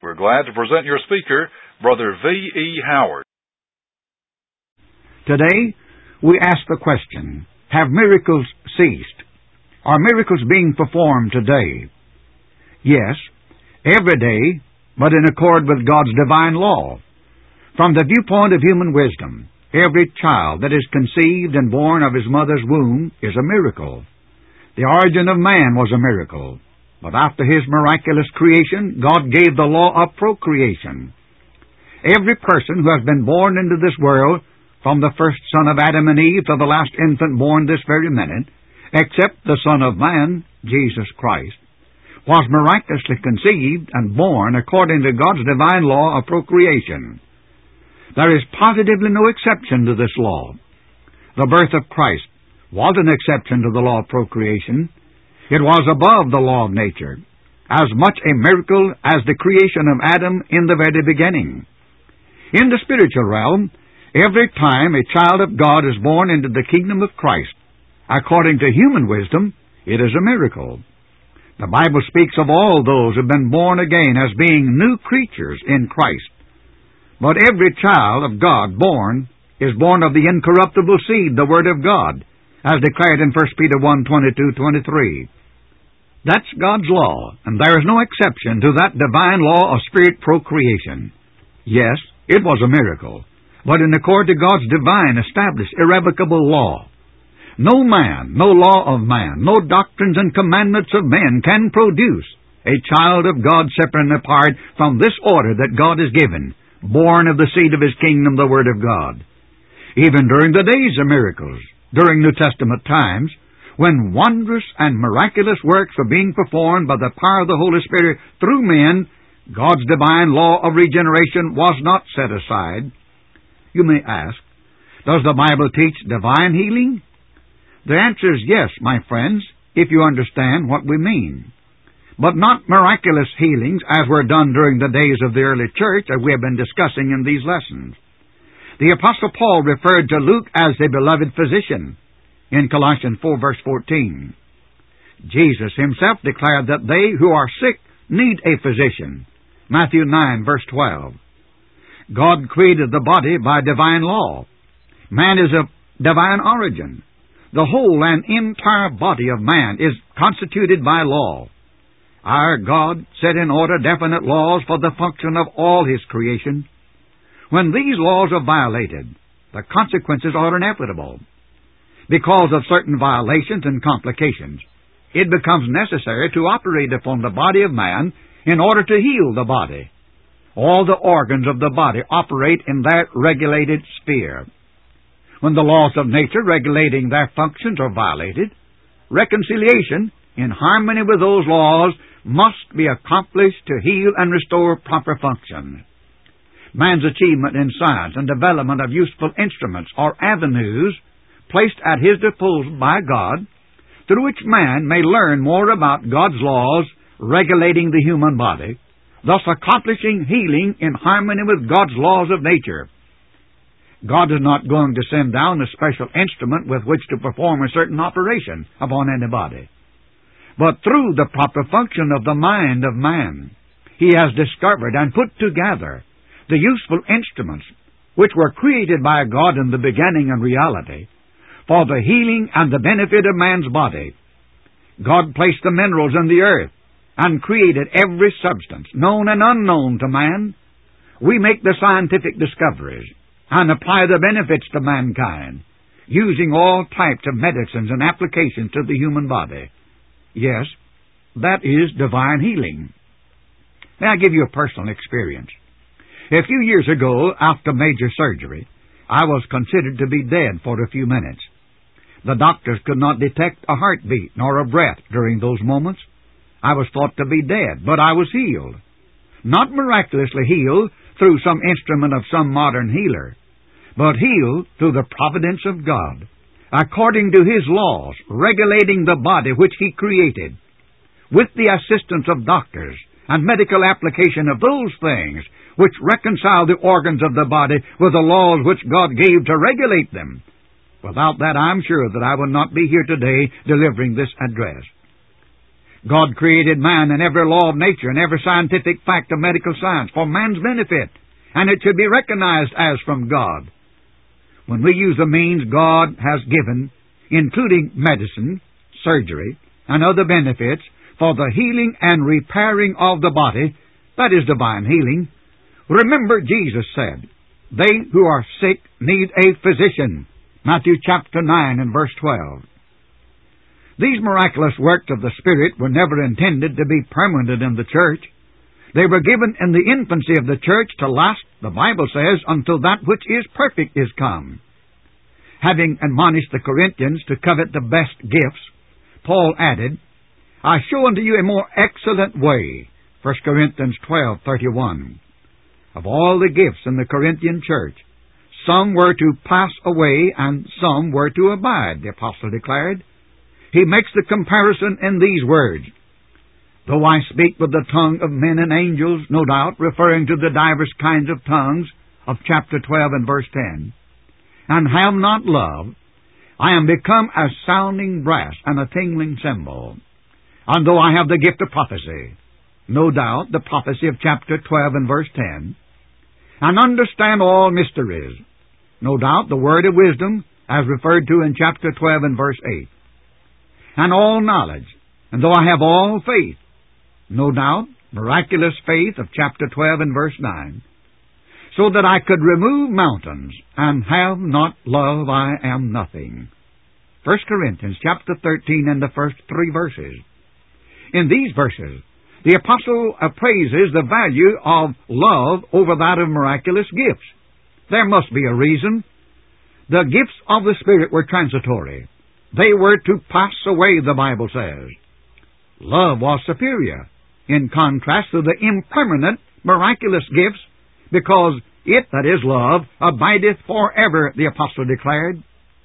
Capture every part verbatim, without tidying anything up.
We're glad to present your speaker, Brother V E Howard. Today, we ask the question, have miracles ceased? Are miracles being performed today? Yes, every day, but in accord with God's divine law. From the viewpoint of human wisdom, every child that is conceived and born of his mother's womb is a miracle. The origin of man was a miracle, but after his miraculous creation, God gave the law of procreation. Every person who has been born into this world, from the first son of Adam and Eve to the last infant born this very minute, except the Son of Man, Jesus Christ, was miraculously conceived and born according to God's divine law of procreation. There is positively no exception to this law. The birth of Christ was an exception to the law of procreation. It was above the law of nature, as much a miracle as the creation of Adam in the very beginning. In the spiritual realm, every time a child of God is born into the kingdom of Christ, according to human wisdom, it is a miracle. The Bible speaks of all those who have been born again as being new creatures in Christ. But every child of God born is born of the incorruptible seed, the Word of God, as declared in First Peter one, twenty-two, twenty-three. That's God's law, and there is no exception to that divine law of spirit procreation. Yes, it was a miracle, but in accord to God's divine, established, irrevocable law. No man, no law of man, no doctrines and commandments of men can produce a child of God separate and apart from this order that God has given, born of the seed of His kingdom, the Word of God. Even during the days of miracles, during New Testament times, when wondrous and miraculous works were being performed by the power of the Holy Spirit through men, God's divine law of regeneration was not set aside. You may ask, does the Bible teach divine healing? The answer is yes, my friends, if you understand what we mean. But not miraculous healings as were done during the days of the early church, as we have been discussing in these lessons. The Apostle Paul referred to Luke as the beloved physician in Colossians four, verse fourteen. Jesus Himself declared that they who are sick need a physician, Matthew nine, verse twelve. God created the body by divine law. Man is of divine origin. The whole and entire body of man is constituted by law. Our God set in order definite laws for the function of all His creation. When these laws are violated, the consequences are inevitable. Because of certain violations and complications, it becomes necessary to operate upon the body of man in order to heal the body. All the organs of the body operate in their regulated sphere. When the laws of nature regulating their functions are violated, reconciliation, in harmony with those laws, must be accomplished to heal and restore proper function. Man's achievement in science and development of useful instruments are avenues placed at his disposal by God, through which man may learn more about God's laws regulating the human body, thus accomplishing healing in harmony with God's laws of nature. God is not going to send down a special instrument with which to perform a certain operation upon anybody. But through the proper function of the mind of man, He has discovered and put together the useful instruments which were created by God in the beginning and reality for the healing and the benefit of man's body. God placed the minerals in the earth and created every substance, known and unknown to man. We make the scientific discoveries and apply the benefits to mankind, using all types of medicines and applications to the human body. Yes, that is divine healing. May I give you a personal experience? A few years ago, after major surgery, I was considered to be dead for a few minutes. The doctors could not detect a heartbeat nor a breath during those moments. I was thought to be dead, but I was healed. Not miraculously healed through some instrument of some modern healer, but healed through the providence of God, according to His laws regulating the body which He created, with the assistance of doctors and medical application of those things which reconcile the organs of the body with the laws which God gave to regulate them. Without that, I'm sure that I would not be here today delivering this address. God created man and every law of nature and every scientific fact of medical science for man's benefit, and it should be recognized as from God. When we use the means God has given, including medicine, surgery, and other benefits for the healing and repairing of the body, that is divine healing, remember Jesus said, "They who are sick need a physician." Matthew chapter nine and verse twelve. These miraculous works of the Spirit were never intended to be permanent in the church. They were given in the infancy of the church to last, the Bible says, until that which is perfect is come. Having admonished the Corinthians to covet the best gifts, Paul added, "I show unto you a more excellent way." First Corinthians twelve thirty-one. Of all the gifts in the Corinthian church, some were to pass away and some were to abide, the apostle declared. He makes the comparison in these words, "Though I speak with the tongue of men and angels," no doubt referring to the divers kinds of tongues of chapter twelve and verse ten, "and have not love, I am become as sounding brass and a tingling cymbal. And though I have the gift of prophecy," no doubt the prophecy of chapter twelve and verse ten, "and understand all mysteries," no doubt the word of wisdom as referred to in chapter twelve and verse eight, "and all knowledge, and though I have all faith," no doubt miraculous faith of chapter twelve and verse nine, "so that I could remove mountains, and have not love, I am nothing." First Corinthians chapter thirteen and the first three verses. In these verses, the apostle appraises the value of love over that of miraculous gifts. There must be a reason. The gifts of the Spirit were transitory. They were to pass away, the Bible says. Love was superior, in contrast to the impermanent, miraculous gifts, because it, that is love, abideth forever, the apostle declared.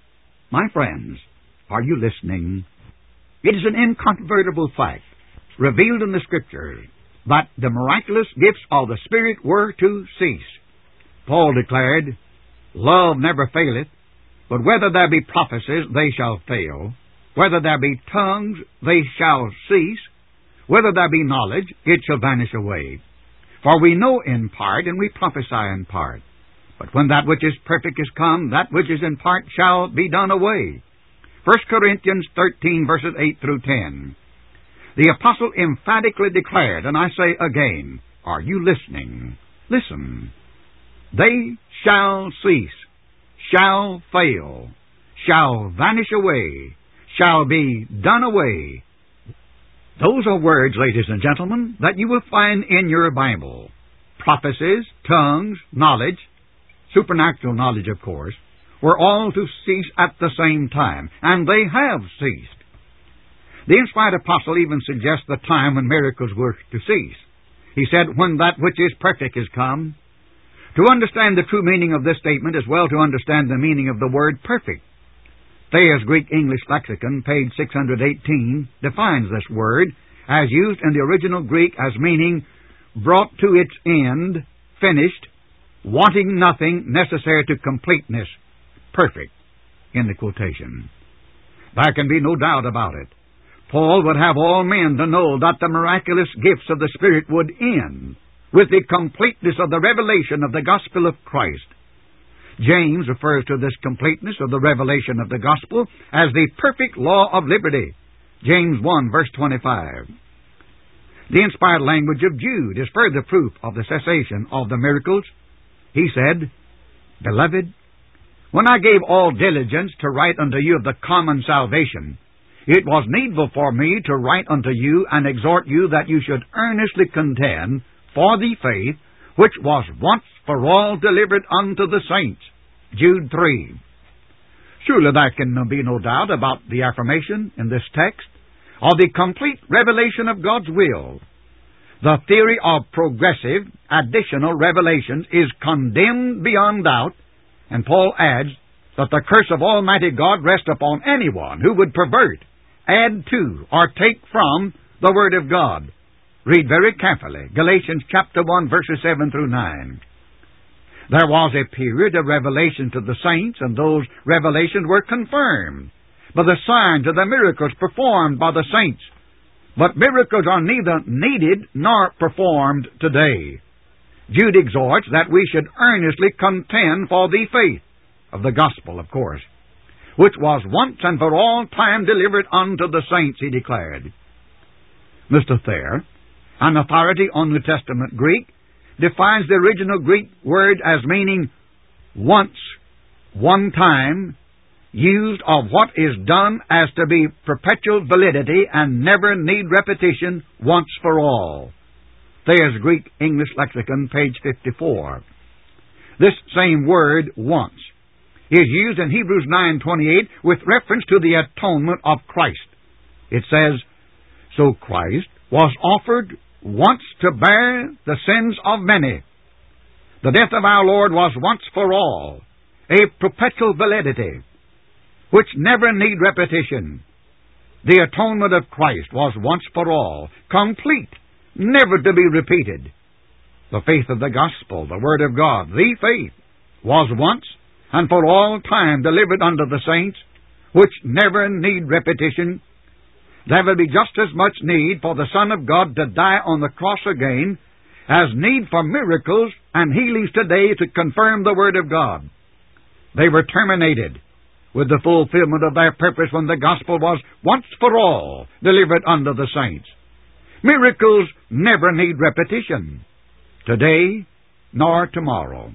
My friends, are you listening? It is an incontrovertible fact, revealed in the Scriptures, that the miraculous gifts of the Spirit were to cease. Paul declared, "Love never faileth, but whether there be prophecies, they shall fail. Whether there be tongues, they shall cease. Whether there be knowledge, it shall vanish away. For we know in part, and we prophesy in part. But when that which is perfect is come, that which is in part shall be done away." First Corinthians thirteen, verses eight through ten. The apostle emphatically declared, and I say again, are you listening? Listen. "They shall cease, shall fail, shall vanish away, shall be done away." Those are words, ladies and gentlemen, that you will find in your Bible. Prophecies, tongues, knowledge, supernatural knowledge, of course, were all to cease at the same time, and they have ceased. The inspired apostle even suggests the time when miracles were to cease. He said, "When that which is perfect is come." To understand the true meaning of this statement is well to understand the meaning of the word perfect. Thayer's Greek English Lexicon, page six hundred eighteen, defines this word, as used in the original Greek, as meaning brought to its end, finished, wanting nothing, necessary to completeness, perfect, in the quotation. There can be no doubt about it. Paul would have all men to know that the miraculous gifts of the Spirit would end with the completeness of the revelation of the gospel of Christ. James refers to this completeness of the revelation of the gospel as the perfect law of liberty. James one, verse twenty-five. The inspired language of Jude is further proof of the cessation of the miracles. He said, "Beloved, when I gave all diligence to write unto you of the common salvation, it was needful for me to write unto you and exhort you that you should earnestly contend for the faith which was once for all delivered unto the saints." Jude three. Surely there can be no doubt about the affirmation in this text of the complete revelation of God's will. The theory of progressive, additional revelations is condemned beyond doubt, and Paul adds that the curse of Almighty God rests upon anyone who would pervert, add to, or take from the Word of God. Read very carefully Galatians chapter one, verses seven through nine. There was a period of revelation to the saints, and those revelations were confirmed by the signs and the miracles performed by the saints. But miracles are neither needed nor performed today. Jude exhorts that we should earnestly contend for the faith of the gospel, of course, which was once and for all time delivered unto the saints, he declared. Mister Thayer, an authority on New Testament Greek, defines the original Greek word as meaning once, one time, used of what is done as to be perpetual validity and never need repetition once for all. Thayer's Greek English Lexicon, page fifty-four. This same word, once, is used in Hebrews nine twenty-eight with reference to the atonement of Christ. It says, "So Christ was offered once to bear the sins of many. The death of our Lord was once for all, a perpetual validity, which never need repetition. The atonement of Christ was once for all, complete, never to be repeated. The faith of the gospel, the Word of God, the faith, was once and for all time delivered unto the saints, which never need repetition. There will be just as much need for the Son of God to die on the cross again as need for miracles and healings today to confirm the Word of God. They were terminated with the fulfillment of their purpose when the gospel was once for all delivered unto the saints. Miracles never need repetition, today nor tomorrow."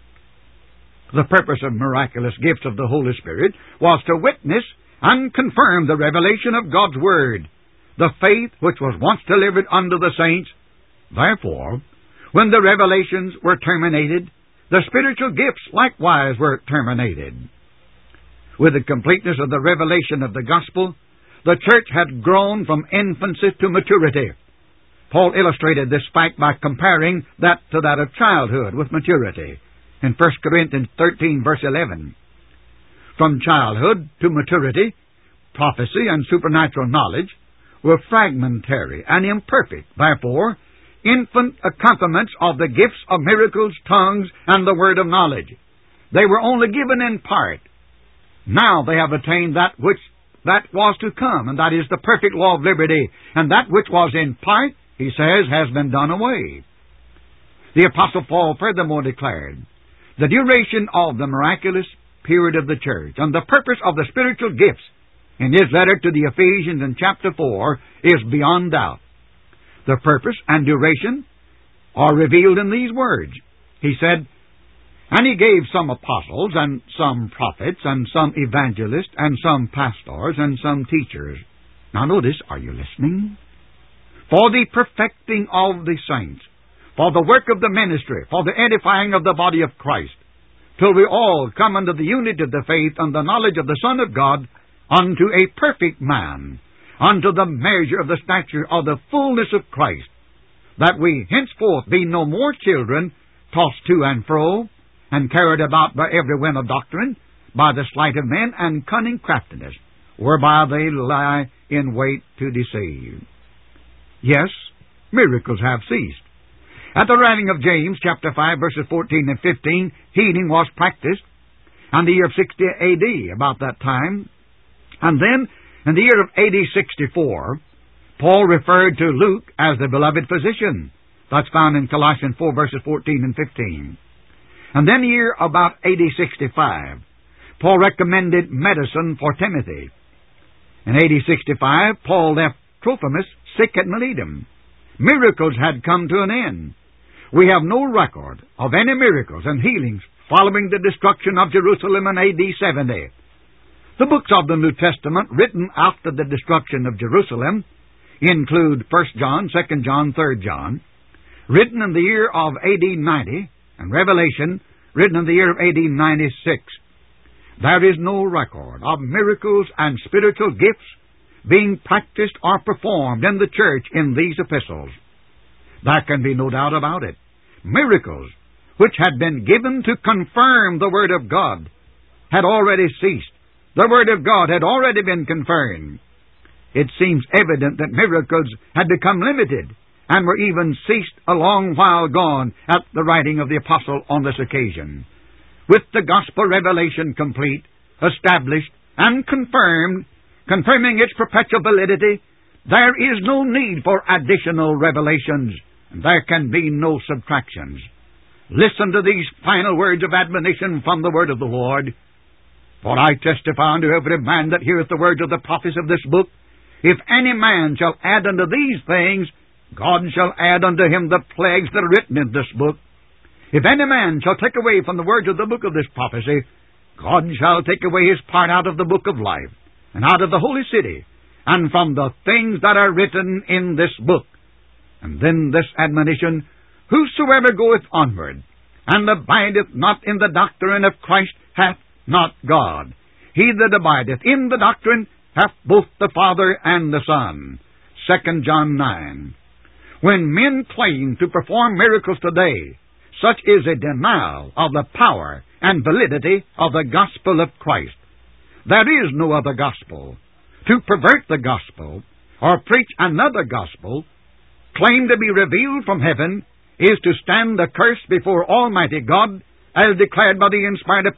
The purpose of miraculous gifts of the Holy Spirit was to witness and confirm the revelation of God's Word, the faith which was once delivered unto the saints. Therefore, when the revelations were terminated, the spiritual gifts likewise were terminated. With the completeness of the revelation of the gospel, the church had grown from infancy to maturity. Paul illustrated this fact by comparing that to that of childhood with maturity in First Corinthians thirteen, verse eleven. From childhood to maturity, prophecy and supernatural knowledge were fragmentary and imperfect. Therefore, infant accompaniments of the gifts of miracles, tongues, and the word of knowledge. They were only given in part. Now they have attained that which that was to come, and that is the perfect law of liberty, and that which was in part, he says, has been done away. The Apostle Paul furthermore declared, the duration of the miraculous period of the church and the purpose of the spiritual gifts in his letter to the Ephesians in chapter four is beyond doubt. The purpose and duration are revealed in these words. He said, "And he gave some apostles, and some prophets, and some evangelists, and some pastors, and some teachers." Now notice, are you listening? "For the perfecting of the saints, for the work of the ministry, for the edifying of the body of Christ, till we all come unto the unity of the faith and the knowledge of the Son of God, unto a perfect man, unto the measure of the stature of the fullness of Christ, that we henceforth be no more children, tossed to and fro, and carried about by every wind of doctrine, by the sleight of men and cunning craftiness, whereby they lie in wait to deceive." Yes, miracles have ceased. At the writing of James, chapter five, verses fourteen and fifteen, healing was practiced, in the year of sixty A D, about that time. And then, in the year of A D sixty-four, Paul referred to Luke as the beloved physician. That's found in Colossians four, verses fourteen and fifteen. And then, the year about A D sixty-five, Paul recommended medicine for Timothy. In A D sixty-five, Paul left Trophimus sick at Miletum. Miracles had come to an end. We have no record of any miracles and healings following the destruction of Jerusalem in A D seventy. The books of the New Testament written after the destruction of Jerusalem include First John, Second John, Third John, written in the year of A D ninety, and Revelation, written in the year of A D ninety-six. There is no record of miracles and spiritual gifts being practiced or performed in the church in these epistles. There can be no doubt about it. Miracles, which had been given to confirm the Word of God, had already ceased. The Word of God had already been confirmed. It seems evident that miracles had become limited and were even ceased a long while gone at the writing of the Apostle on this occasion. With the gospel revelation complete, established, and confirmed, confirming its perpetual validity, There is no need for additional revelations. There can be no subtractions. Listen to these final words of admonition from the word of the Lord. For I testify unto every man that heareth the words of the prophets of this book, if any man shall add unto these things, God shall add unto him the plagues that are written in this book. If any man shall take away from the words of the book of this prophecy, God shall take away his part out of the book of life, and out of the holy city, and from the things that are written in this book. And then this admonition, whosoever goeth onward, and abideth not in the doctrine of Christ, hath not God. He that abideth in the doctrine hath both the Father and the Son. Second John nine. When men claim to perform miracles today, such is a denial of the power and validity of the gospel of Christ. There is no other gospel. To pervert the gospel, or preach another gospel, claim to be revealed from heaven, is to stand accursed before Almighty God, as declared by the inspired